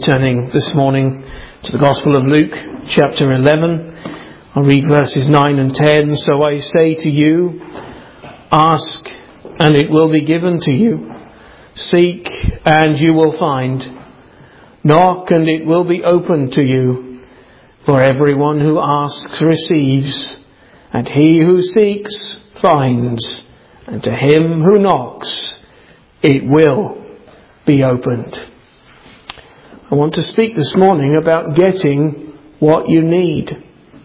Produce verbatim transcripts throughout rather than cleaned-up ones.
Turning this morning to the Gospel of Luke, chapter eleven. I'll read verses nine and ten. So I say to you, ask and it will be given to you. Seek and you will find. Knock and it will be opened to you. For everyone who asks receives, and he who seeks finds, and to him who knocks it will be opened. I want to speak this morning about getting what you need.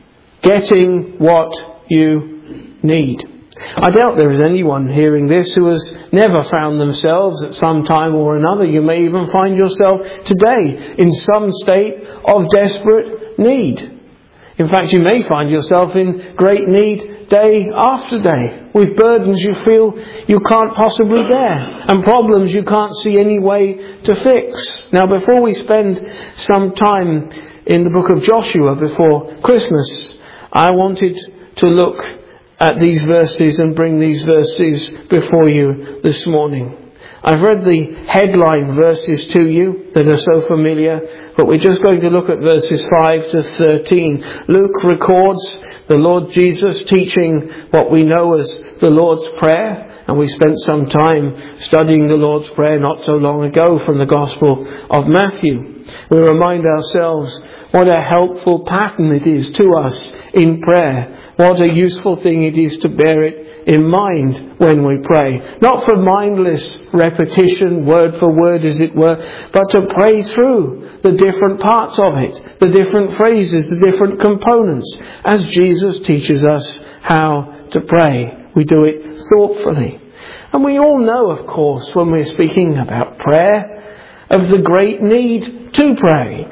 Getting what you need. I doubt there is anyone hearing this who has never found themselves at some time or another. You may even find yourself today in some state of desperate need. In fact, you may find yourself in great need day after day, with burdens you feel you can't possibly bear, and problems you can't see any way to fix. Now, before we spend some time in the book of Joshua before Christmas, I wanted to look at these verses and bring these verses before you this morning. I've read the headline verses to you that are so familiar, but we're just going to look at verses five to thirteen. Luke records the Lord Jesus teaching what we know as the Lord's Prayer, and we spent some time studying the Lord's Prayer not so long ago from the Gospel of Matthew. We remind ourselves what a helpful pattern it is to us in prayer. What a useful thing it is to bear it in mind when we pray. Not for mindless repetition, word for word as it were, but to pray through the different parts of it, the different phrases, the different components, as Jesus teaches us how to pray. We do it thoughtfully. And we all know, of course, when we're speaking about prayer, of the great need to pray.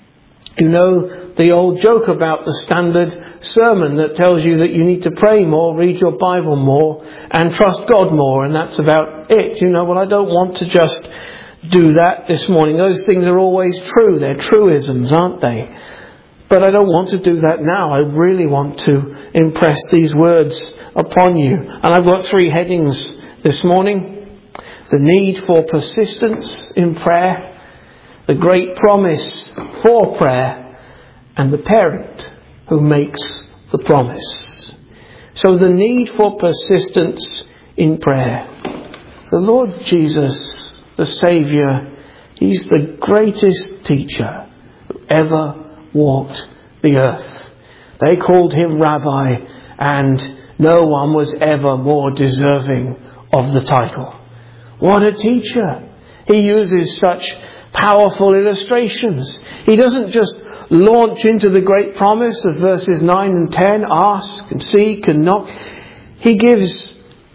You know the old joke about the standard sermon that tells you that you need to pray more, read your Bible more, and trust God more, and that's about it. You know, well, I don't want to just do that this morning. Those things are always true. They're truisms, aren't they? But I don't want to do that now. I really want to impress these words upon you. And I've got three headings this morning. The need for persistence in prayer, the great promise for prayer, and the parent who makes the promise. So the need for persistence in prayer. The Lord Jesus, the Saviour, He's the greatest teacher who ever walked the earth. They called Him Rabbi, and no one was ever more deserving of the title. What a teacher! He uses such powerful illustrations. He doesn't just launch into the great promise of verses nine and ten, ask and seek and knock. He gives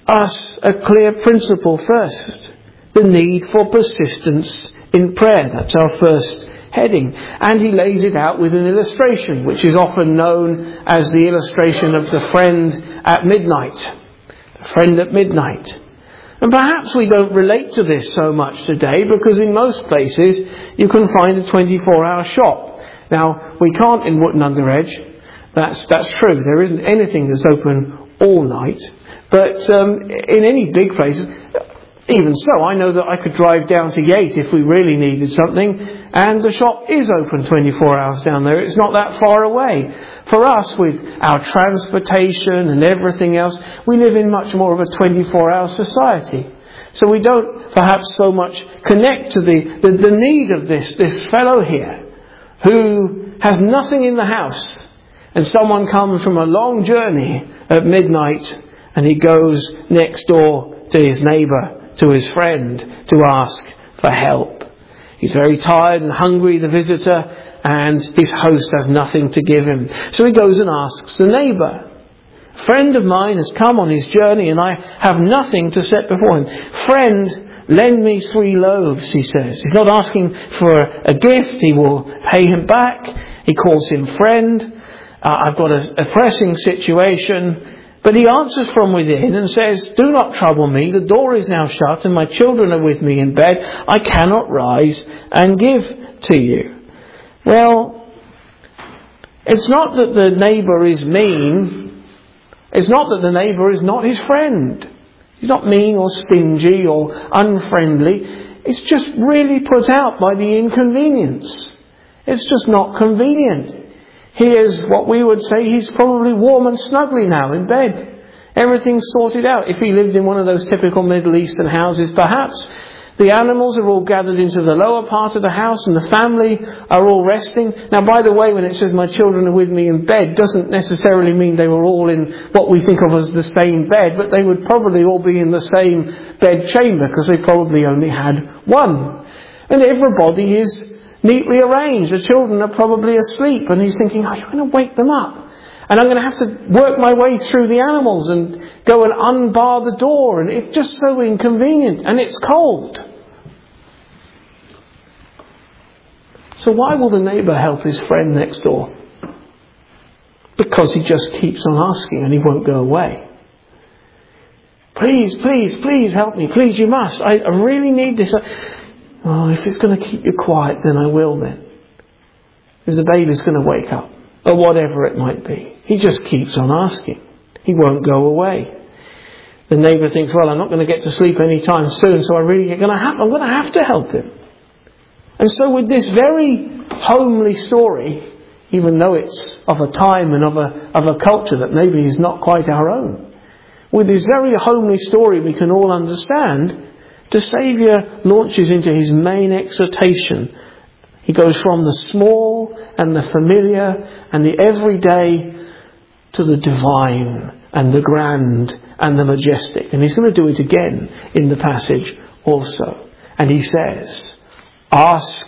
us a clear principle first. The need for persistence in prayer. That's our first heading. And he lays it out with an illustration, which is often known as the illustration of the friend at midnight. The friend at midnight. And perhaps we don't relate to this so much today, because in most places you can find a twenty-four hour shop. Now, we can't in Wootton Under Edge. That's, that's true. There isn't anything that's open all night. But um, in any big place, even so, I know that I could drive down to Yate if we really needed something, and the shop is open twenty-four hours down there. It's not that far away. For us, with our transportation and everything else, we live in much more of a twenty-four hour society. So we don't perhaps so much connect to the, the, the need of this, this fellow here who has nothing in the house, and someone comes from a long journey at midnight and he goes next door to his neighbour, to his friend, to ask for help. He's very tired and hungry, the visitor, and his host has nothing to give him. So he goes and asks the neighbour. A friend of mine has come on his journey and I have nothing to set before him. Friend, lend me three loaves, he says. He's not asking for a gift. He will pay him back. He calls him friend. Uh, I've got a, a pressing situation. But he answers from within and says, do not trouble me. The door is now shut and my children are with me in bed. I cannot rise and give to you. Well, it's not that the neighbour is mean. It's not that the neighbour is not his friend. He's not mean or stingy or unfriendly. it's just really put out by the inconvenience. It's just not convenient. He is what we would say, he's probably warm and snuggly now in bed. Everything's sorted out. If he lived in one of those typical Middle Eastern houses, perhaps the animals are all gathered into the lower part of the house and the family are all resting. Now, by the way, when it says my children are with me in bed, doesn't necessarily mean they were all in what we think of as the same bed, but they would probably all be in the same bed chamber because they probably only had one. And everybody is neatly arranged. The children are probably asleep and he's thinking, oh, you're going to wake them up. And I'm going to have to work my way through the animals and go and unbar the door. And it's just so inconvenient. And it's cold. So why will the neighbour help his friend next door? Because he just keeps on asking and he won't go away. Please, please, please help me. Please, you must. I, I really need this. Oh, if it's going to keep you quiet, then I will then. If the baby's going to wake up. Or whatever it might be. He just keeps on asking. He won't go away. The neighbour thinks, well, I'm not going to get to sleep anytime soon, so I really going to have, I'm going to have to help him. And so with this very homely story, even though it's of a time and of a, of a culture that maybe is not quite our own, with this very homely story we can all understand, the Saviour launches into his main exhortation. He goes from the small and the familiar and the everyday to the divine and the grand and the majestic. And he's going to do it again in the passage also. And he says, ask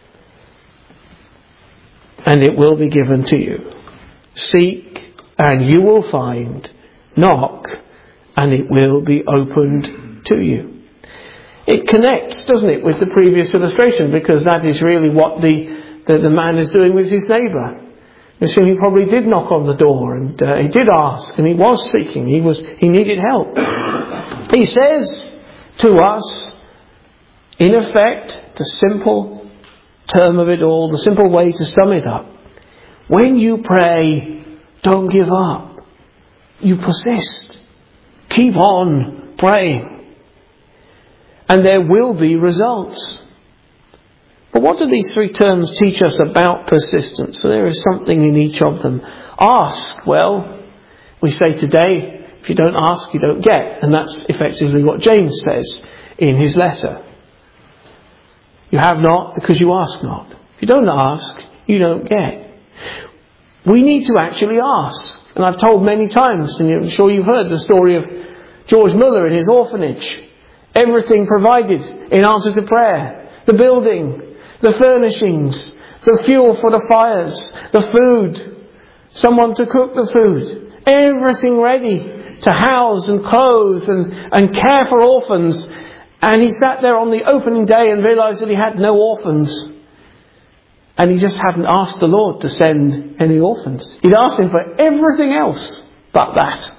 and it will be given to you. Seek and you will find. Knock and it will be opened to you. It connects, doesn't it, with the previous illustration, because that is really what the, the, the man is doing with his neighbour. You see, he probably did knock on the door and uh, he did ask and he was seeking. He was he needed help. He says to us, in effect, the simple term of it all, the simple way to sum it up. When you pray, don't give up. You persist. Keep on praying. And there will be results. But what do these three terms teach us about persistence? So there is something in each of them. Ask. Well, we say today, if you don't ask, you don't get. And that's effectively what James says in his letter. You have not because you ask not. If you don't ask, you don't get. We need to actually ask. And I've told many times, and I'm sure you've heard the story of George Muller in his orphanage. Everything provided in answer to prayer. The building, the furnishings, the fuel for the fires, the food, someone to cook the food. Everything ready to house and clothe and, and care for orphans. And he sat there on the opening day and realised that he had no orphans. And he just hadn't asked the Lord to send any orphans. He'd asked him for everything else but that.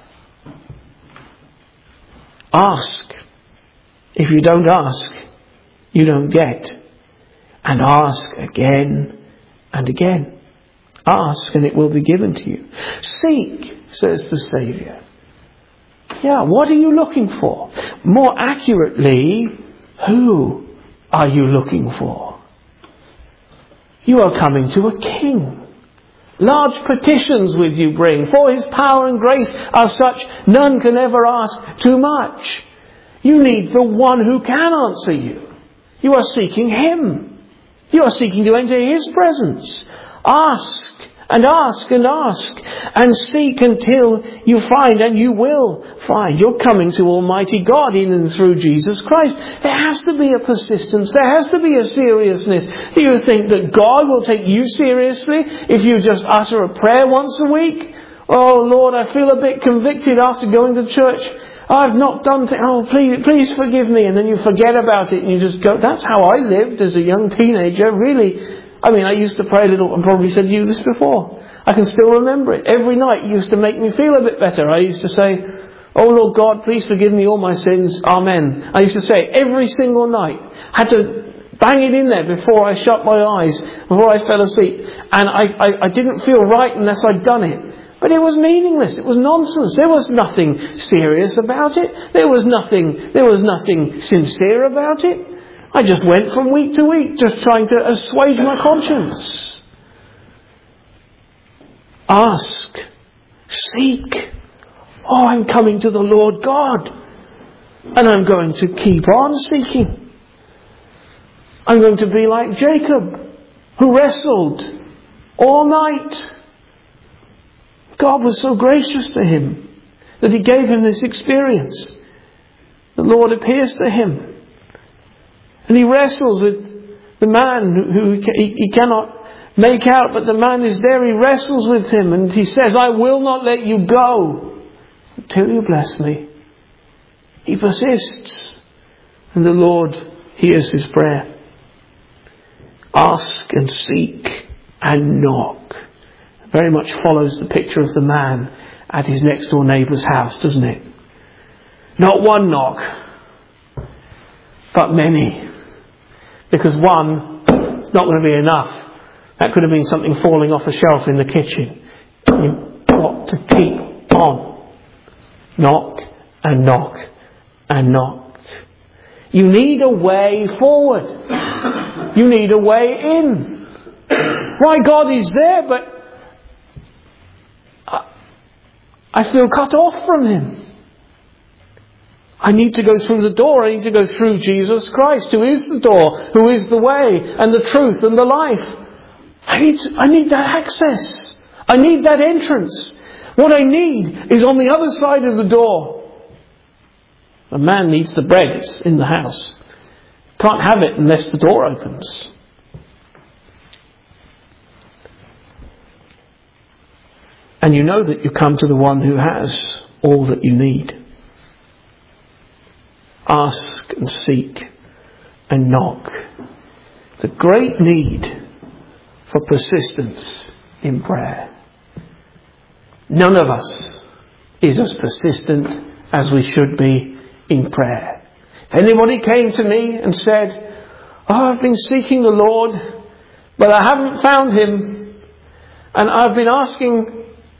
Ask. If you don't ask, you don't get. And ask again and again. Ask and it will be given to you. Seek, says the Saviour. Yeah, what are you looking for? More accurately, who are you looking for? You are coming to a king. Large petitions with you bring, for his power and grace are such none can ever ask too much. You need the one who can answer you. You are seeking him. You are seeking to enter his presence. Ask and ask and ask and seek until you find, and you will find. You're coming to Almighty God in and through Jesus Christ. There has to be a persistence. There has to be a seriousness. Do you think that God will take you seriously if you just utter a prayer once a week? Oh Lord, I feel a bit convicted after going to church. I've not done th- oh please please forgive me, and then you forget about it and you just go. That's how I lived as a young teenager, really. I mean, I used to pray a little, and probably said to you this before. I can still remember it. Every night it used to make me feel a bit better. I used to say, oh Lord God, please forgive me all my sins. Amen. I used to say it every single night. Had to bang it in there before I shut my eyes, before I fell asleep. And I, I, I didn't feel right unless I'd done it. But it was meaningless. It was nonsense. There was nothing serious about it. There was nothing, there was nothing sincere about it. I just went from week to week just trying to assuage my conscience. Ask. Seek. Oh, I'm coming to the Lord God. And I'm going to keep on seeking. I'm going to be like Jacob, who wrestled all night. God was so gracious to him that he gave him this experience. The Lord appears to him. And he wrestles with the man who he, he cannot make out, but the man is there. He wrestles with him and he says, I will not let you go until you bless me. He persists. And the Lord hears his prayer. Ask and seek and knock. Very much follows the picture of the man at his next door neighbour's house, doesn't it? Not one knock, but many. Because one is not going to be enough. That could have been something falling off a shelf in the kitchen. You've got to keep on. Knock and knock and knock. You need a way forward. You need a way in. Why, God is there, but I feel cut off from Him. I need to go through the door. I need to go through Jesus Christ, who is the door, who is the way and the truth and the life. I need to, I need that access. I need that entrance. What I need is on the other side of the door. A man needs the bread. It's in the house. Can't have it unless the door opens. And you know that you come to the one who has all that you need. Ask and seek and knock. The great need for persistence in prayer. None of us is as persistent as we should be in prayer. If anybody came to me and said, oh, I've been seeking the Lord, but I haven't found Him, and I've been asking,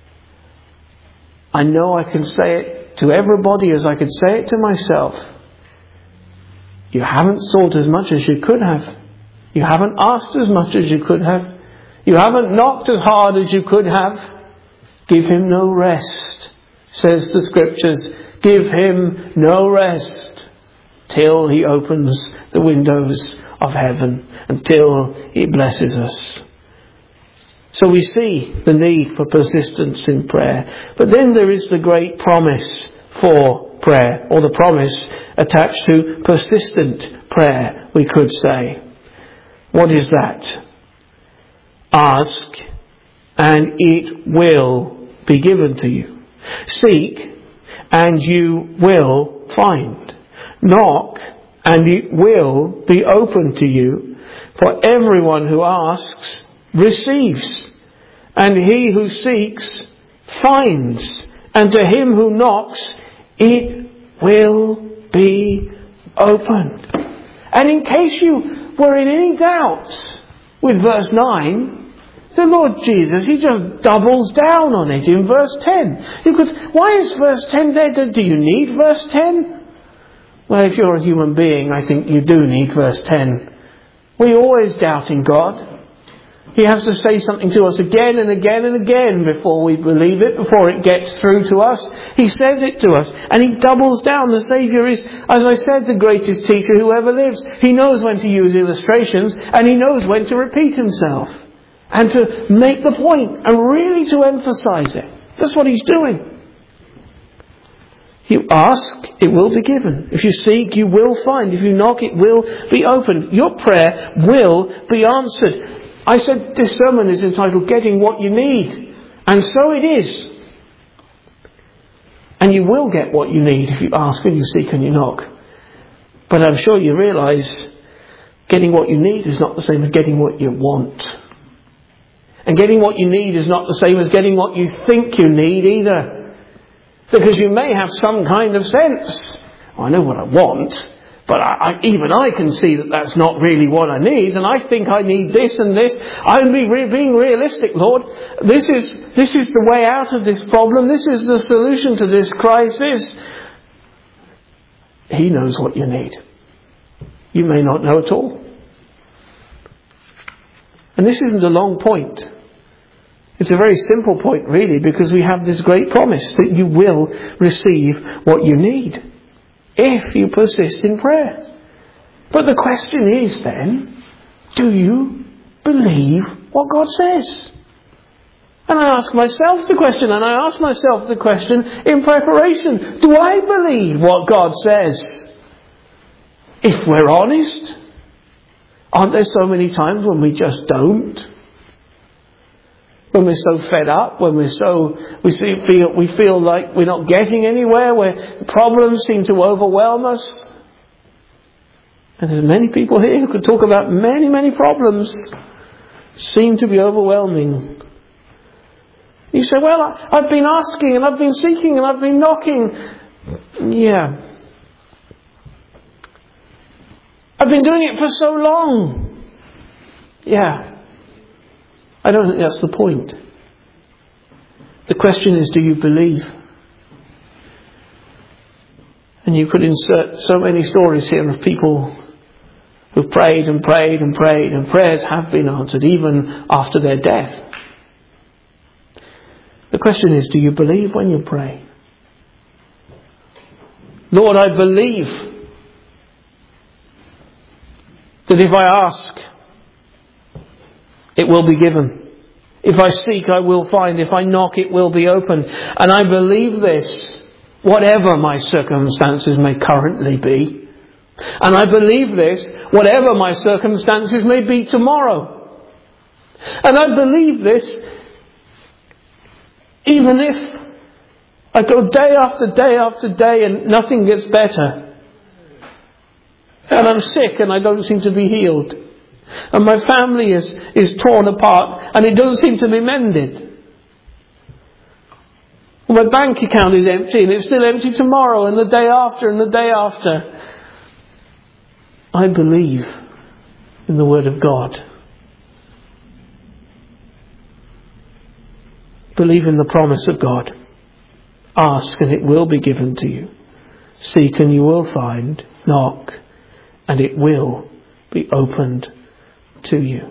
I know I can say it to everybody as I could say it to myself. You haven't sought as much as you could have. You haven't asked as much as you could have. You haven't knocked as hard as you could have. Give Him no rest, says the Scriptures. Give Him no rest till He opens the windows of heaven, until He blesses us. So we see the need for persistence in prayer. But then there is the great promise for prayer, or the promise attached to persistent prayer, we could say. What is that? Ask, and it will be given to you. Seek, and you will find. Knock, and it will be open to you. For everyone who asks receives, and he who seeks finds, and to him who knocks it will be opened. And in case you were in any doubts with verse nine, the Lord Jesus, He just doubles down on it in verse ten. You could, why is verse ten there? Do you need verse ten? Well, if you're a human being, I think you do need verse ten. We always doubt in God. He has to say something to us again and again and again before we believe it, before it gets through to us. He says it to us, and He doubles down. The Saviour is, as I said, the greatest teacher who ever lives. He knows when to use illustrations, and He knows when to repeat Himself, and to make the point, and really to emphasise it. That's what He's doing. You ask, it will be given. If you seek, you will find. If you knock, it will be opened. Your prayer will be answered. I said this sermon is entitled Getting What You Need. And so it is. And you will get what you need if you ask and you seek and you knock. But I'm sure you realise getting what you need is not the same as getting what you want. And getting what you need is not the same as getting what you think you need either. Because you may have some kind of sense. Oh, I know what I want. But I, I, even I can see that that's not really what I need, and I think I need this and this. I'm be re- being realistic, Lord. This is this is the way out of this problem. This is the solution to this crisis. He knows what you need. you may not know at all. And this isn't a long point. It's a very simple point, really, because we have this great promise that you will receive what you need if you persist in prayer. But the question is then, do you believe what God says? And I ask myself the question, and I ask myself the question in preparation. Do I believe what God says? If we're honest, aren't there so many times when we just don't? When we're so fed up, when we're so, we see, feel, we feel like we're not getting anywhere, where problems seem to overwhelm us. And there's many people here who could talk about many, many problems seem to be overwhelming. You say, well, I, I've been asking and I've been seeking and I've been knocking. Yeah. I've been doing it for so long. Yeah. I don't think that's the point. The question is, do you believe? And you could insert so many stories here of people who've prayed and prayed and prayed, and prayers have been answered even after their death. The question is, do you believe when you pray? Lord, I believe that if I ask, it will be given. If I seek, I will find. If I knock, it will be opened. And I believe this, whatever my circumstances may currently be. And I believe this, whatever my circumstances may be tomorrow. And I believe this, even if I go day after day after day and nothing gets better. And I'm sick and I don't seem to be healed. And my family is, is torn apart and it doesn't seem to be mended. Well, my bank account is empty and it's still empty tomorrow and the day after and the day after. I believe in the Word of God. Believe in the promise of God. Ask and it will be given to you. Seek and you will find. Knock and it will be opened to you.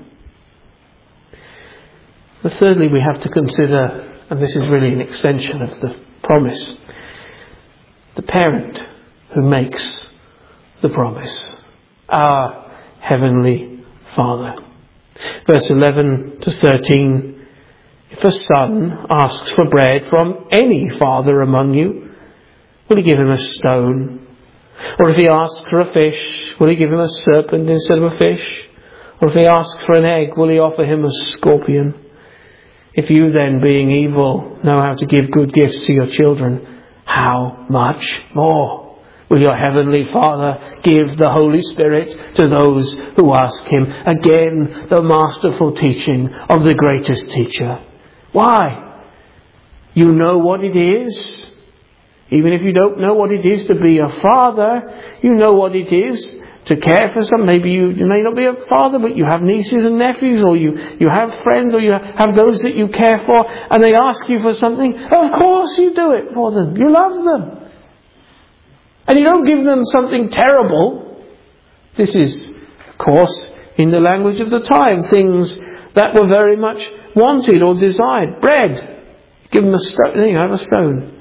But thirdly, we have to consider, and this is really an extension of the promise, the parent who makes the promise. Our Heavenly Father. Verse eleven to thirteen. If a son asks for bread from any father among you, will he give him a stone? Or if he asks for a fish, will he give him a serpent instead of a fish? Or if he asks for an egg, will he offer him a scorpion? If you then, being evil, know how to give good gifts to your children, how much more will your Heavenly Father give the Holy Spirit to those who ask Him? Again, the masterful teaching of the greatest teacher. Why? You know what it is. Even if you don't know what it is to be a father, you know what it is to care for some. Maybe you, you may not be a father, but you have nieces and nephews, or you, you have friends, or you have those that you care for, and they ask you for something. Of course you do it for them. You love them. And you don't give them something terrible. This is, of course, in the language of the time, things that were very much wanted or desired. Bread. Give them a stone. There you have a stone.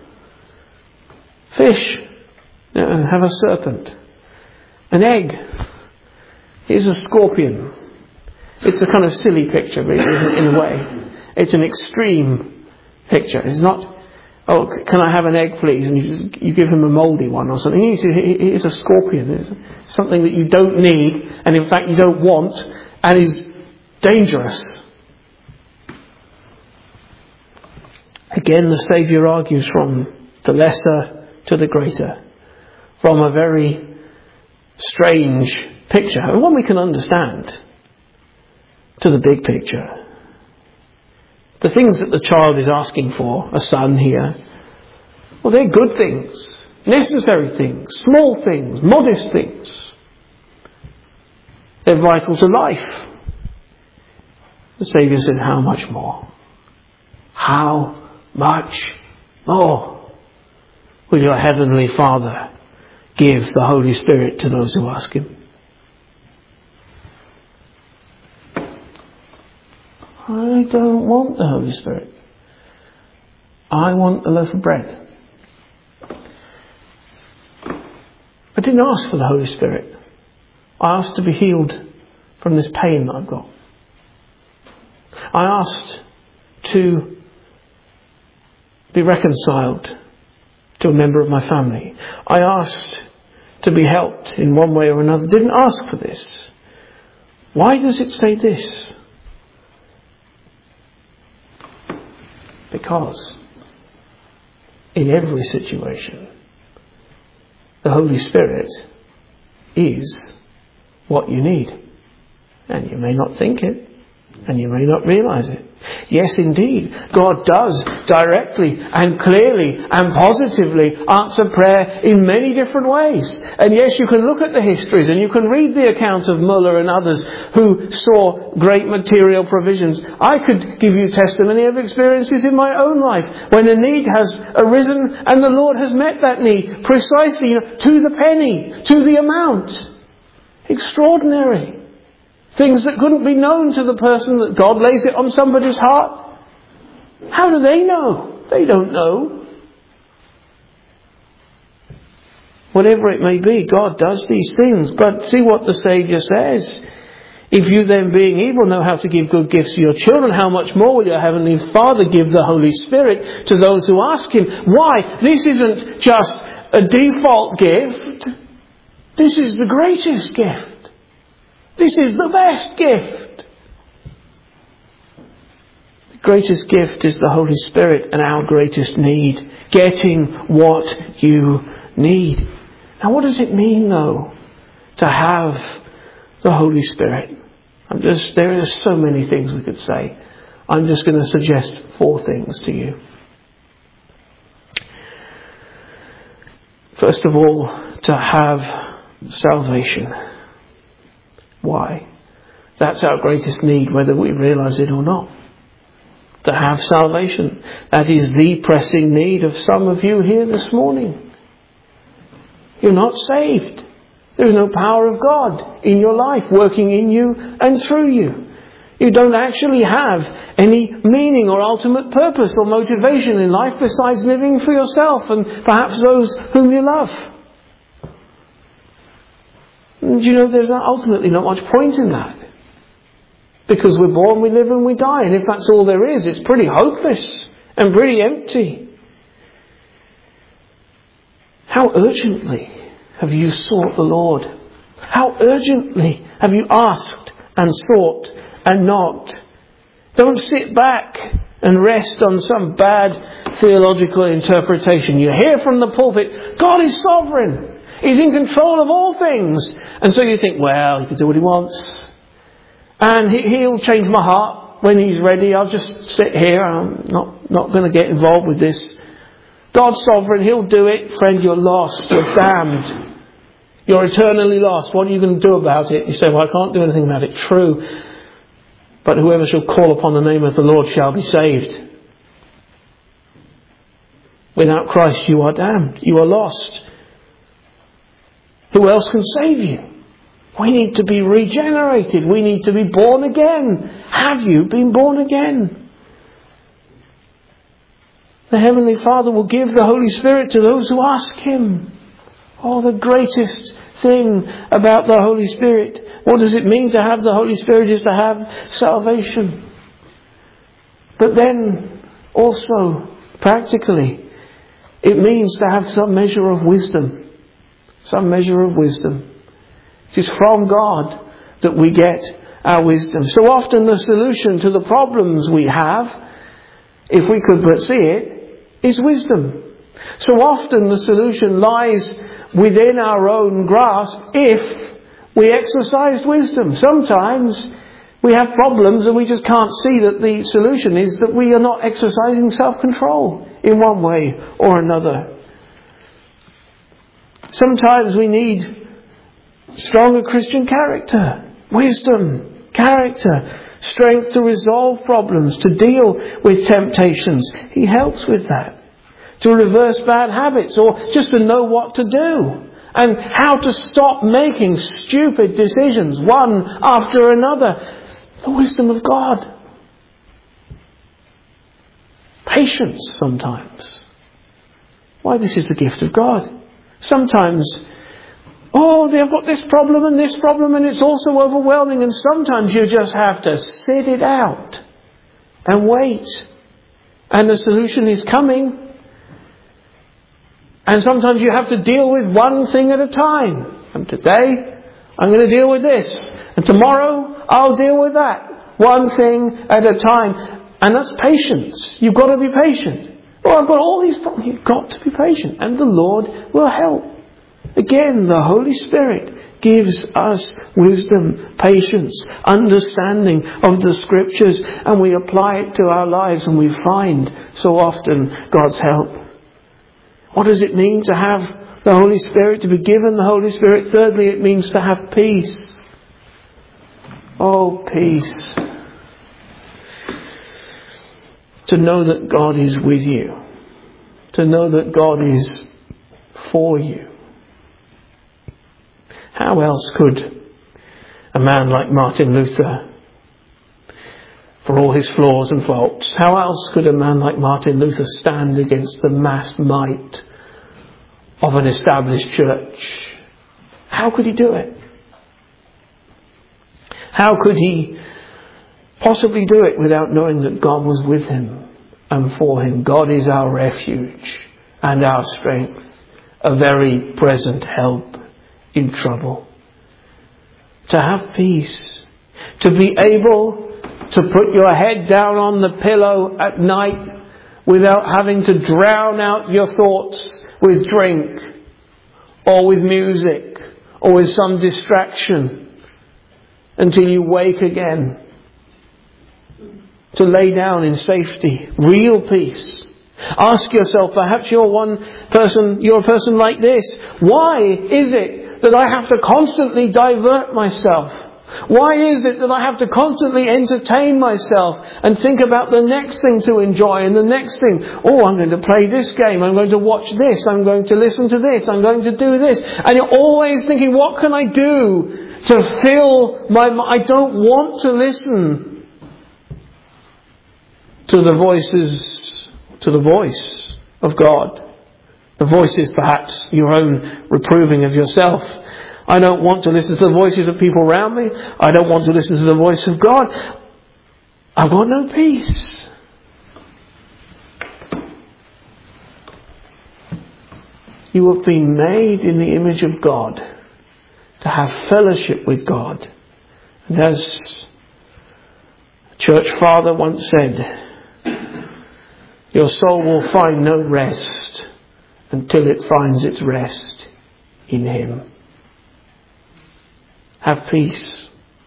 Fish. Have a serpent. An egg. Here's a scorpion. It's a kind of silly picture, really, in a way. It's an extreme picture. It's not, oh, can I have an egg, please? And you, just, you give him a mouldy one or something. Here's a scorpion. It's something that you don't need, and in fact you don't want, and is dangerous. Again, the Saviour argues from the lesser to the greater, from a very strange picture, and one we can understand, to the big picture. The things that the child is asking for, a son here, well, they're good things, necessary things, small things, modest things. They're vital to life. The Saviour says, how much more? How much more will your Heavenly Father give the Holy Spirit to those who ask Him? I don't want the Holy Spirit. I want the loaf of bread. I didn't ask for the Holy Spirit. I asked to be healed from this pain that I've got. I asked to be reconciled to a member of my family. I asked to be helped in one way or another. Didn't ask for this. Why does it say this? Because in every situation, the Holy Spirit is what you need. And you may not think it, and you may not realise it. Yes, indeed, God does directly and clearly and positively answer prayer in many different ways. And yes, you can look at the histories and you can read the account of Muller and others who saw great material provisions. I could give you testimony of experiences in my own life when a need has arisen and the Lord has met that need precisely, you know, to the penny, to the amount. Extraordinary. Things that couldn't be known to the person that God lays it on somebody's heart. How do they know? They don't know. Whatever it may be, God does these things. But see what the Saviour says. If you then, being evil, know how to give good gifts to your children, how much more will your Heavenly Father give the Holy Spirit to those who ask Him? Why? This isn't just a default gift. This is the greatest gift. This is the best gift. The greatest gift is the Holy Spirit and our greatest need. Getting what you need. Now what does it mean though to have the Holy Spirit? I'm just, there are so many things we could say. I'm just going to suggest four things to you. First of all, to have salvation. Why? That's our greatest need, whether we realise it or not. To have salvation. That is the pressing need of some of you here this morning. You're not saved. There's no power of God in your life, working in you and through you. You don't actually have any meaning or ultimate purpose or motivation in life besides living for yourself and perhaps those whom you love. And you know, there's ultimately not much point in that. Because we're born, we live and we die. And if that's all there is, it's pretty hopeless and pretty empty. How urgently have you sought the Lord? How urgently have you asked and sought and knocked? Don't sit back and rest on some bad theological interpretation. You hear from the pulpit, God is sovereign. He's in control of all things. And so you think, well, he can do what he wants. And he, he'll change my heart when he's ready. I'll just sit here. I'm not, not going to get involved with this. God's sovereign. He'll do it. Friend, you're lost. You're damned. You're eternally lost. What are you going to do about it? You say, well, I can't do anything about it. True. But whoever shall call upon the name of the Lord shall be saved. Without Christ, you are damned. You are lost. Who else can save you? We need to be regenerated. We need to be born again. Have you been born again? The Heavenly Father will give the Holy Spirit to those who ask Him. Oh, the greatest thing about the Holy Spirit. What does it mean to have the Holy Spirit? Is to have salvation. But then also, practically, it means to have some measure of wisdom. Some measure of wisdom. It is from God that we get our wisdom. So often the solution to the problems we have, if we could but see it, is wisdom. So often the solution lies within our own grasp if we exercised wisdom. Sometimes we have problems and we just can't see that the solution is that we are not exercising self-control in one way or another. Sometimes we need stronger Christian character, wisdom, character, strength to resolve problems, to deal with temptations. He helps with that. To reverse bad habits, or just to know what to do. And how to stop making stupid decisions, one after another. The wisdom of God. patience sometimes. Why, this is the gift of God. Sometimes, oh, they've got this problem and this problem and it's also overwhelming, and sometimes you just have to sit it out and wait. And the solution is coming. And sometimes you have to deal with one thing at a time. And today, I'm going to deal with this. And tomorrow, I'll deal with that. One thing at a time. And that's patience. You've got to be patient. Oh, I've got all these problems. You've got to be patient. And the Lord will help. Again, the Holy Spirit gives us wisdom, patience, understanding of the Scriptures, and we apply it to our lives, and we find so often God's help. What does it mean to have the Holy Spirit, to be given the Holy Spirit? Thirdly, it means to have peace. Oh, peace. To know that God is with you. To know that God is for you. How else could a man like Martin Luther, for all his flaws and faults, how else could a man like Martin Luther stand against the massed might of an established church? How could he do it? How could he possibly do it without knowing that God was with him and for him? God is our refuge and our strength, a very present help in trouble. To have peace, to be able to put your head down on the pillow at night without having to drown out your thoughts with drink or with music or with some distraction until you wake again. To lay down in safety, real peace. Ask yourself, perhaps you're one person, you're a person like this. Why is it that I have to constantly divert myself? Why is it that I have to constantly entertain myself and think about the next thing to enjoy and the next thing? Oh, I'm going to play this game. I'm going to watch this. I'm going to listen to this. I'm going to do this. And you're always thinking, what can I do to fill my mind? I don't want to listen to the voices, to the voice of God. The voice is perhaps your own reproving of yourself. I don't want to listen to the voices of people around me. I don't want to listen to the voice of God. I've got no peace. You have been made in the image of God to have fellowship with God. And as a church father once said, your soul will find no rest until it finds its rest in Him. Have peace.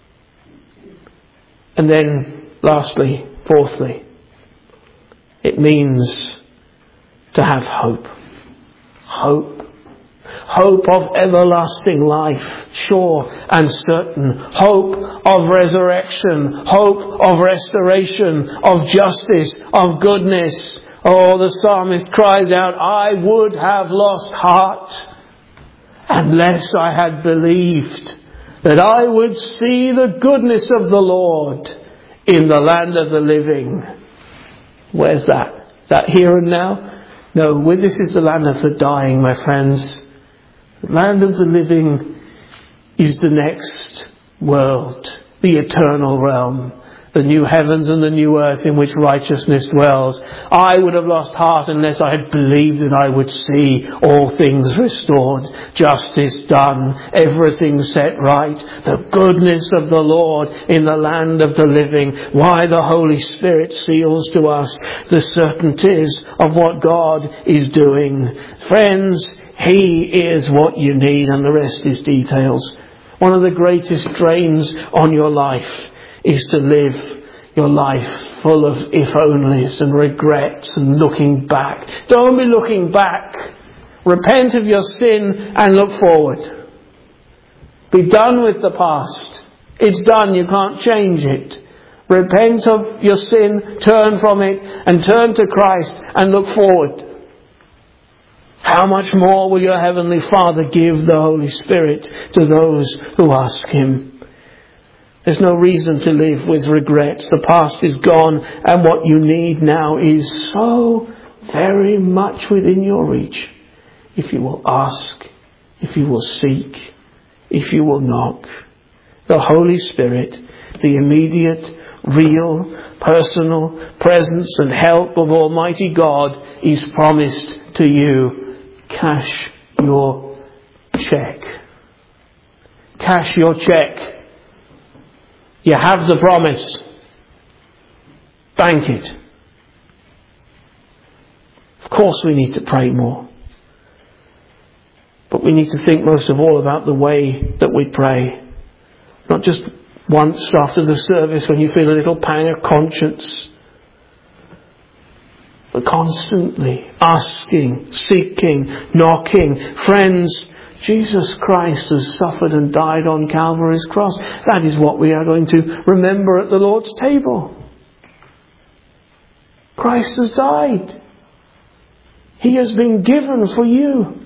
And then, lastly, fourthly, it means to have hope. Hope. Hope of everlasting life, sure and certain. Hope of resurrection. Hope of restoration, of justice, of goodness. Oh, the psalmist cries out, I would have lost heart unless I had believed that I would see the goodness of the Lord in the land of the living. Where's that? Is that here and now? No, this is the land of the dying, my friends. The land of the living is the next world, the eternal realm, the new heavens and the new earth in which righteousness dwells. I would have lost heart unless I had believed that I would see all things restored, justice done, everything set right, the goodness of the Lord in the land of the living. Why the Holy Spirit seals to us the certainties of what God is doing. Friends, He is what you need, and the rest is details. One of the greatest drains on your life is to live your life full of if-onlys and regrets and looking back. Don't be looking back. Repent of your sin and look forward. Be done with the past. It's done. You can't change it. Repent of your sin, turn from it, and turn to Christ and look forward. How much more will your Heavenly Father give the Holy Spirit to those who ask Him? There's no reason to live with regrets. The past is gone, and what you need now is so very much within your reach. If you will ask, if you will seek, if you will knock. The Holy Spirit, the immediate, real, personal presence and help of Almighty God is promised to you. Cash your check. Cash your check. You have the promise. Bank it. Of course we need to pray more. But we need to think most of all about the way that we pray. Not just once after the service when you feel a little pang of conscience. But constantly asking, seeking, knocking. Friends, Jesus Christ has suffered and died on Calvary's cross. That is what we are going to remember at the Lord's table. Christ has died. He has been given for you.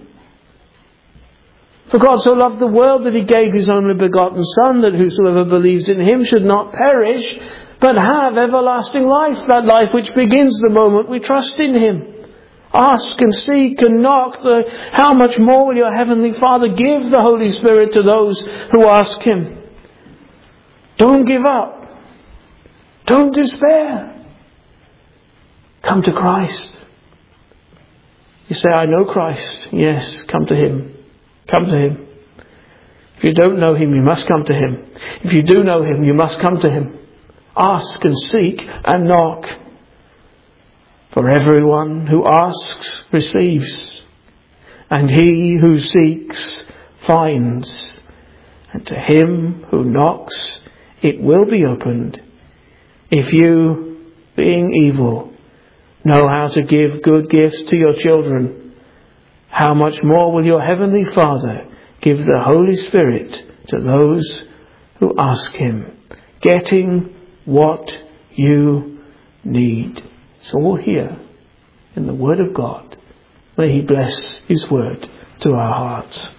For God so loved the world that He gave His only begotten Son, that whosoever believes in Him should not perish, but have everlasting life. That life which begins the moment we trust in Him. Ask and seek and knock. The, how much more will your Heavenly Father give the Holy Spirit to those who ask Him? Don't give up. Don't despair. Come to Christ. You say, I know Christ. Yes, come to Him. Come to Him. If you don't know Him, you must come to Him. If you do know Him, you must come to Him. Ask and seek and knock. For everyone who asks receives, and he who seeks finds, and to him who knocks it will be opened. If you, being evil, know how to give good gifts to your children, how much more will your Heavenly Father give the Holy Spirit to those who ask Him, getting what you need. It's all here in the Word of God. May He bless His Word to our hearts.